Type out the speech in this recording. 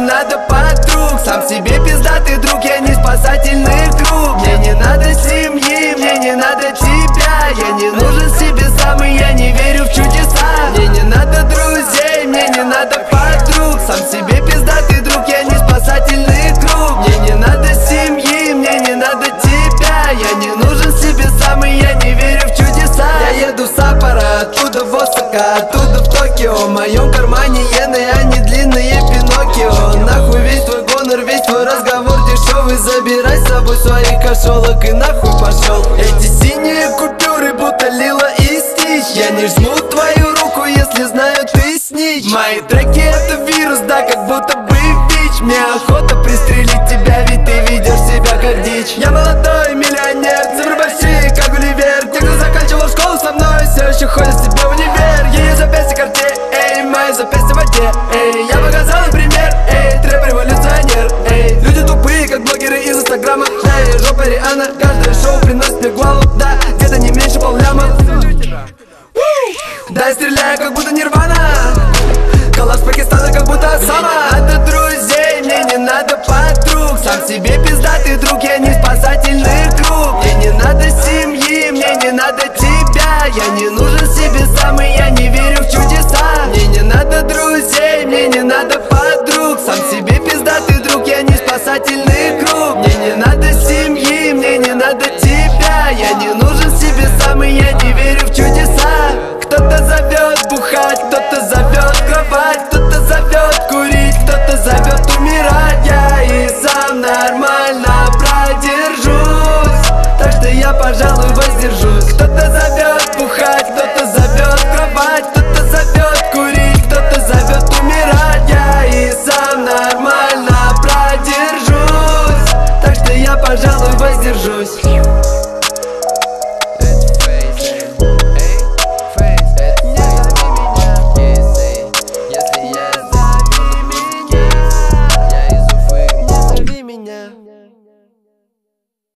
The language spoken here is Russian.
надо подруг, сам себе пиздатый друг, я не спасательный круг. Мне не надо семьи, мне не надо тебя, я не нужен себе сам и я не верю в чудеса. Мне не надо друзей, мне не надо подруг, сам себе пиздатый друг, я не спасательный круг. Мне не надо семьи, мне не надо тебя, я не нужен себе сам и я не верю в чудеса. Я еду с Саппоро, оттуда в Осака, оттуда в Токио. В моем кармане иены, а не длинные Пиноккио. Нахуй весь твой гонор, весь твой разговор дешевый. Забирай с собой своих кошелок и нахуй пошел. Эти синие купюры будто лила и стич. Я не жму твою руку, если знаю ты снич. Мои треки это вирус, да, как будто бы ВИЧ. Мне охота пристрелить тебя, ведь ты ведешь себя как дичь. Я молодой миллионер, цифры большие, как Гулливер. Те, кто заканчивал школу со мной, все еще ходят с тебя в универ. Ее запястье карте, эй, мои запястья в воде, эй. Я показал им пример, эй, трэп-революционер, эй. Люди тупые, как блогеры из инстаграма. Да, я жопа Риана, каждое шоу приносит мне гвалу. Да, где-то не меньше полляма. Да, я стреляю, как будто Нирвана. Коллаж Пакистана, как будто Осама. Надо друзей, мне не надо подруг, сам себе пиздатый друг, я не спасательный круг. Мне не надо семьи, мне не надо тебя, я не нужен себе сам и я не верю в чудеса. Мне не надо друзей, мне не надо подруг, сам себе пиздатый друг, я не спасательный круг. Мне не надо семьи, мне не надо тебя, я не нужен себе сам и я не верю в чудеса. Кто-то зовет бухать, кто-то зовет кровать, кто-то зовет курить, кто-то зовет умирать. Я и сам нормально продержусь, так что я, пожалуй, воздержусь. Кто-то зовет бухать, кто-то зовет кровать, кто-то зовет курить, кто-то зовет умирать. Я и сам нормально продержусь, так что я, пожалуй, воздержусь.